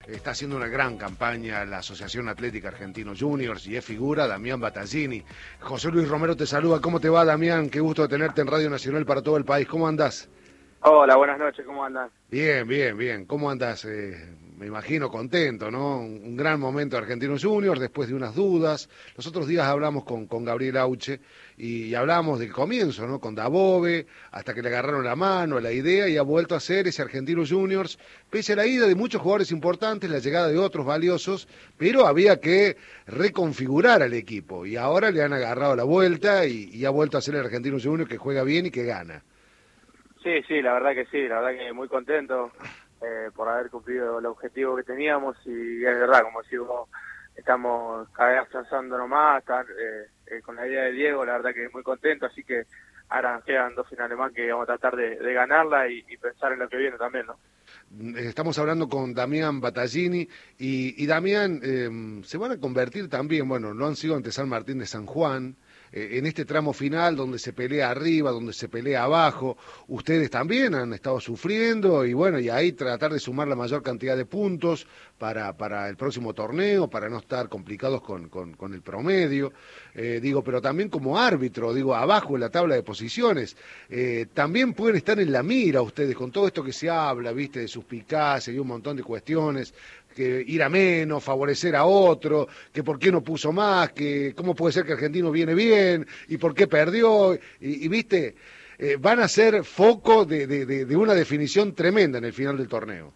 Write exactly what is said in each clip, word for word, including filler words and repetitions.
está haciendo una gran campaña la Asociación Atlética Argentino Juniors y es figura Damián Battaglini. José Luis Romero te saluda. ¿Cómo te va, Damián? Qué gusto de tenerte en Radio Nacional para todo el país. ¿Cómo andás? Hola, buenas noches. ¿Cómo andás? Bien, bien, bien. ¿Cómo andás? Eh, me imagino contento, ¿no? Un, un gran momento de Argentinos Juniors después de unas dudas. Los otros días hablamos con, con Gabriel Auche y, y hablamos del comienzo, ¿no? Con Dabove, hasta que le agarraron la mano, la idea, y ha vuelto a ser ese Argentinos Juniors, pese a la ida de muchos jugadores importantes, la llegada de otros valiosos, pero había que reconfigurar al equipo y ahora le han agarrado la vuelta y, y ha vuelto a ser el Argentinos Juniors que juega bien y que gana. Sí, sí, la verdad que sí, la verdad que muy contento eh, por haber cumplido el objetivo que teníamos y es verdad, como si vos, estamos cada vez avanzando más, estar eh, eh, con la idea de Diego, la verdad que muy contento, así que ahora quedan dos finales más que vamos a tratar de, de ganarla y, y pensar en lo que viene también, ¿no? Estamos hablando con Damián Battaglini y, y Damián, eh, se van a convertir también, bueno, no han sido ante San Martín de San Juan, eh, en este tramo final donde se pelea arriba, donde se pelea abajo, ustedes también han estado sufriendo y bueno, y ahí tratar de sumar la mayor cantidad de puntos para, para el próximo torneo, para no estar complicados con, con, con el promedio, eh, digo, pero también como árbitro, digo, abajo en la tabla de posiciones, eh, también pueden estar en la mira ustedes con todo esto que se habla, viste, de suspicacia y un montón de cuestiones, que ir a menos, favorecer a otro, que por qué no puso más, que cómo puede ser que Argentino viene bien y por qué perdió, y, y viste, eh, van a ser foco de, de, de, de una definición tremenda en el final del torneo.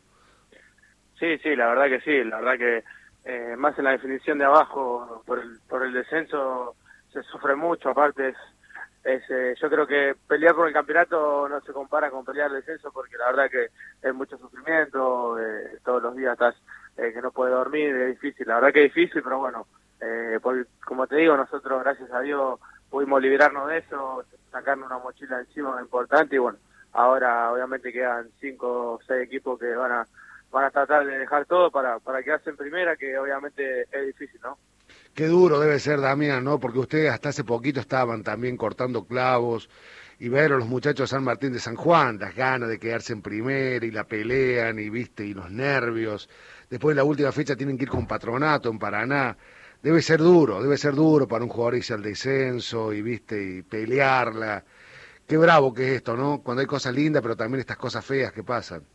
Sí, sí, la verdad que sí, la verdad que eh, más en la definición de abajo por el, por el descenso se sufre mucho, aparte es, es eh, yo creo que pelear por el campeonato no se compara con pelear el descenso porque la verdad que es mucho sufrimiento, eh, todos los días estás eh, que no puedes dormir, es difícil, la verdad que es difícil, pero bueno, eh, por, como te digo, nosotros gracias a Dios pudimos liberarnos de eso, sacarnos una mochila encima importante y bueno, ahora obviamente quedan cinco o seis equipos que van a van a tratar de dejar todo para, para quedarse en primera, que obviamente es difícil, ¿no? Qué duro debe ser, Damián, ¿no? Porque ustedes hasta hace poquito estaban también cortando clavos y ver a los muchachos de San Martín de San Juan, las ganas de quedarse en primera y la pelean y viste, y los nervios. Después de la última fecha tienen que ir con Patronato en Paraná. Debe ser duro, debe ser duro para un jugador irse al descenso y viste, y pelearla. Qué bravo que es esto, ¿no? Cuando hay cosas lindas, pero también estas cosas feas que pasan.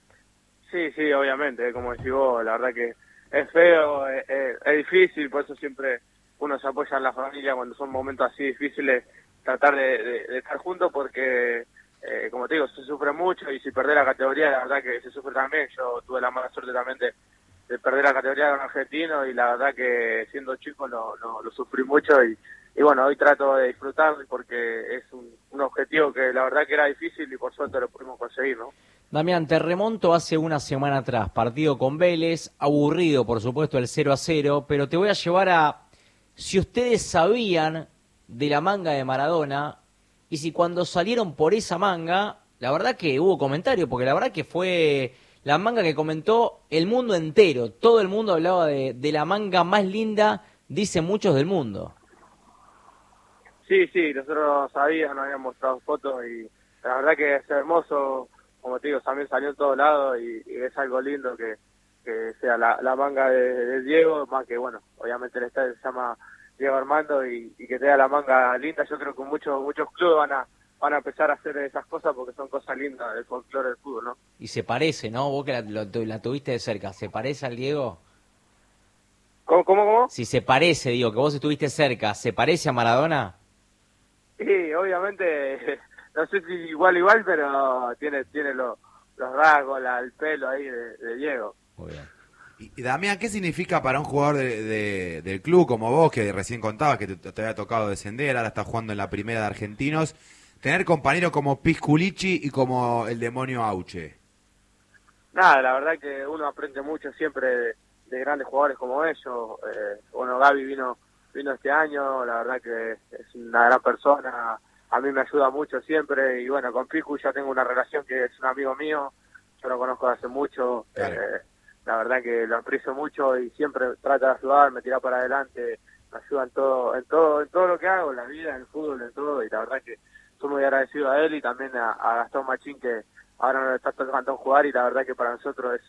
Sí, sí, obviamente, como decís vos, la verdad que es feo, es, es, es difícil, por eso siempre uno se apoya en la familia cuando son momentos así difíciles, tratar de, de, de estar juntos porque, eh, como te digo, se sufre mucho y si perdés la categoría, la verdad que se sufre también. Yo tuve la mala suerte también de, de perder la categoría de un argentino y la verdad que siendo chico lo, lo, lo sufrí mucho y, y bueno, hoy trato de disfrutar porque es un, un objetivo que la verdad que era difícil y por suerte lo pudimos conseguir, ¿no? Damián, te remonto hace una semana atrás, partido con Vélez, aburrido por supuesto el cero a cero, pero te voy a llevar a si ustedes sabían de la manga de Maradona y si cuando salieron por esa manga, la verdad que hubo comentario, porque la verdad que fue la manga que comentó el mundo entero, todo el mundo hablaba de, de la manga más linda, dicen muchos del mundo. Sí, sí, nosotros sabíamos, nos habían mostrado fotos y la verdad que es hermoso. Como te digo, también salió en todos lados y, y es algo lindo que, que sea la, la manga de, de Diego, más que bueno, obviamente el estadio se llama Diego Armando y, y que tenga la manga linda. Yo creo que muchos muchos clubes van a van a empezar a hacer esas cosas porque son cosas lindas del folclore del fútbol, ¿no? Y se parece, ¿no? Vos que la, lo, la tuviste de cerca, ¿se parece al Diego? ¿Cómo, cómo, cómo? Si se parece, digo, que vos estuviste cerca, ¿se parece a Maradona? Sí, obviamente... No sé si igual igual, pero tiene tiene lo, los rasgos, la, el pelo ahí de, de Diego. Muy bien. Y, y Damián, ¿qué significa para un jugador de, de, del club como vos, que recién contabas que te, te había tocado descender, ahora estás jugando en la primera de Argentinos, tener compañeros como Pisculichi y como el demonio Auche? Nada, la verdad que uno aprende mucho siempre de, de grandes jugadores como ellos. Eh, bueno, Gaby vino vino este año, la verdad que es una gran persona. A mí me ayuda mucho siempre y bueno, con Picu ya tengo una relación que es un amigo mío, yo lo conozco hace mucho, claro. eh, la verdad que lo aprecio mucho y siempre trata de ayudar, me tira para adelante, me ayuda en todo, en todo, en todo lo que hago, en la vida, en el fútbol, en todo, y la verdad que estoy muy agradecido a él y también a, a Gastón Machín que ahora nos está tocando jugar y la verdad que para nosotros es,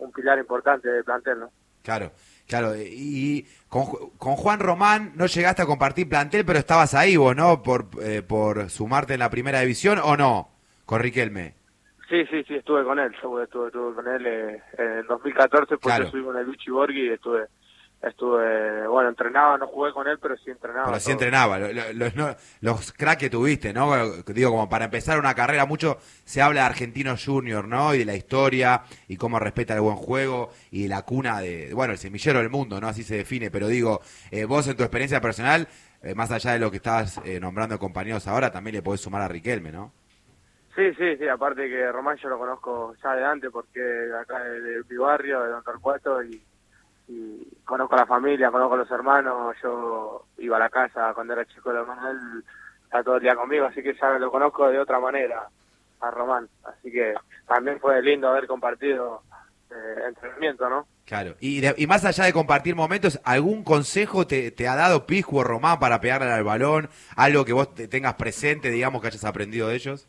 un pilar importante del plantel, ¿no? Claro, claro. Y con, con Juan Román no llegaste a compartir plantel, pero estabas ahí vos, ¿no? Por, eh, por sumarte en la primera división, ¿o no? Con Riquelme. Sí, sí, sí, estuve con él. Yo estuve, estuve con él eh, en dos mil catorce, porque Claro. yo subí con el Luchi Borghi y estuve, estuve, bueno, entrenaba, no jugué con él, pero sí entrenaba. Pero sí todo. entrenaba. Lo- lo- Los, no- los cracks que tuviste, ¿no? Digo, como para empezar una carrera, mucho se habla de Argentinos Junior, ¿no? Y de la historia, y cómo respeta el buen juego, y de la cuna de, bueno, el semillero del mundo, ¿no? Así se define. Pero digo, eh, vos en tu experiencia personal, eh, más allá de lo que estabas eh, nombrando compañeros ahora, también le podés sumar a Riquelme, ¿no? Sí, sí, sí, aparte que Román yo lo conozco ya de antes, porque de acá de, de mi barrio, de Don Torcuato, y, y conozco a la familia, conozco a los hermanos. Yo iba a la casa cuando era chico, lo hermano él está todo el día conmigo, así que ya lo conozco de otra manera a Román. Así que también fue lindo haber compartido eh, entrenamiento, ¿no? Claro. Y, de- y más allá de compartir momentos, ¿algún consejo te, te ha dado Piscu o Román para pegarle al balón? ¿Algo que vos te tengas presente, digamos, que hayas aprendido de ellos?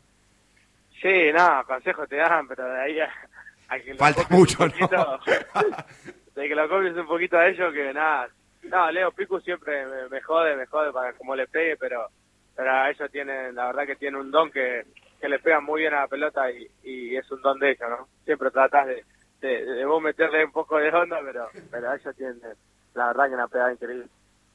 Sí, nada, consejos te dan, pero de ahí a, a que lo Falta copies mucho, un poquito, ¿no? de que lo copies un poquito a ellos, que nada. No, Leo Picu siempre me, me jode, me jode para como le pegue, pero pero ellos tienen, la verdad que tienen un don que, que le pegan muy bien a la pelota y, y es un don de ellos, ¿no? Siempre tratás de, de, de vos meterle un poco de onda, pero, pero ellos tienen, la verdad que una pegada increíble.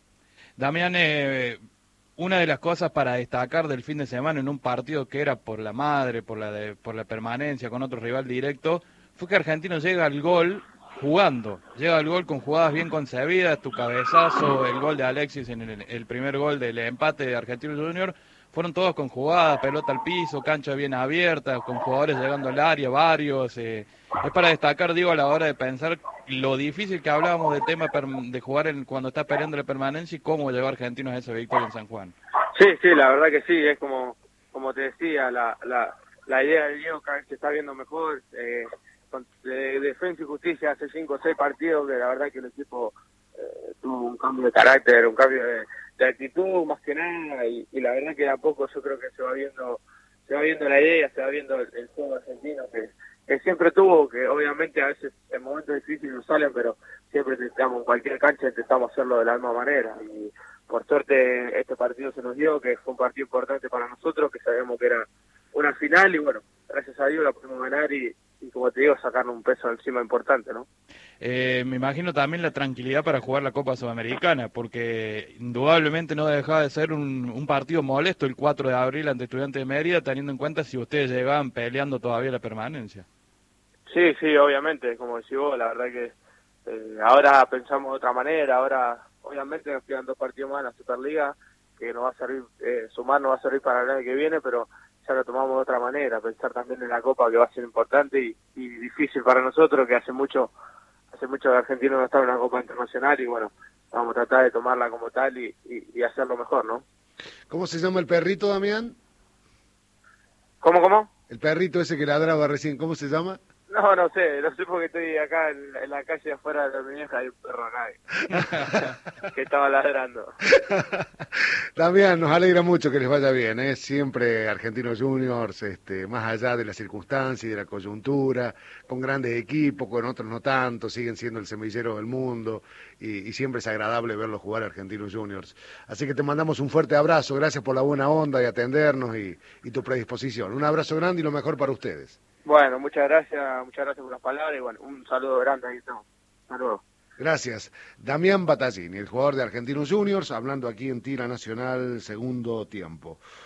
Damián, eh, una de las cosas para destacar del fin de semana en un partido que era por la madre, por la de, por la permanencia con otro rival directo, fue que Argentino llega al gol jugando, llega al gol con jugadas bien concebidas, tu cabezazo, el gol de Alexis en el, el primer gol del empate de Argentino Junior, fueron todos con jugadas, pelota al piso, cancha bien abierta, con jugadores llegando al área, varios. Eh, es para destacar, digo, a la hora de pensar lo difícil que hablábamos del tema de jugar en, cuando está peleando la permanencia y cómo llevar a Argentinos a esa victoria en San Juan. Sí, sí, la verdad que sí, es como como te decía, la la, la idea de Diego cada vez se está viendo mejor, eh, con, de Defensa y Justicia hace cinco o seis partidos que la verdad que el equipo eh, tuvo un cambio de carácter, un cambio de, de actitud más que nada, y, y la verdad que de a poco yo creo que se va viendo se va viendo la idea, se va viendo el, el juego argentino que, que siempre tuvo, que obviamente a veces en momentos difíciles no salen, pero siempre intentamos, en cualquier cancha intentamos hacerlo de la misma manera, y por suerte este partido se nos dio, que fue un partido importante para nosotros, que sabíamos que era una final, y bueno, gracias a Dios la pudimos ganar y, y como te digo, sacarnos un peso encima importante, ¿no? Eh, me imagino también la tranquilidad para jugar la Copa Sudamericana, porque indudablemente no dejaba de ser un, un partido molesto el cuatro de abril ante Estudiantes de Mérida, teniendo en cuenta si ustedes llegaban peleando todavía la permanencia. Sí, sí, obviamente, como decís vos, la verdad que eh, ahora pensamos de otra manera, ahora obviamente nos quedan dos partidos más en la Superliga, que nos va a servir, eh, sumar nos va a servir para el año que viene, pero ya lo tomamos de otra manera, pensar también en la Copa, que va a ser importante y, y difícil para nosotros, que hace mucho hace mucho que Argentina no está en una Copa Internacional, y bueno, vamos a tratar de tomarla como tal y, y, y hacerlo mejor, ¿no? ¿Cómo se llama el perrito, Damián? ¿Cómo, cómo? El perrito ese que ladraba recién, ¿cómo se llama? No, no sé, no sé porque estoy acá en, en la calle afuera de mi vieja, hay un perro acá que estaba ladrando. Damián, nos alegra mucho que les vaya bien, ¿eh? Siempre Argentinos Juniors, este, más allá de las circunstancias y de la coyuntura, con grandes equipos, con otros no tanto, siguen siendo el semillero del mundo y, y siempre es agradable verlos jugar a Argentinos Juniors. Así que te mandamos un fuerte abrazo, gracias por la buena onda y atendernos y, y tu predisposición. Un abrazo grande y lo mejor para ustedes. Bueno, muchas gracias, muchas gracias por las palabras y bueno, un saludo grande ahí estamos. Hasta luego. Gracias. Damián Battaglini, el jugador de Argentinos Juniors, hablando aquí en Tira Nacional, segundo tiempo.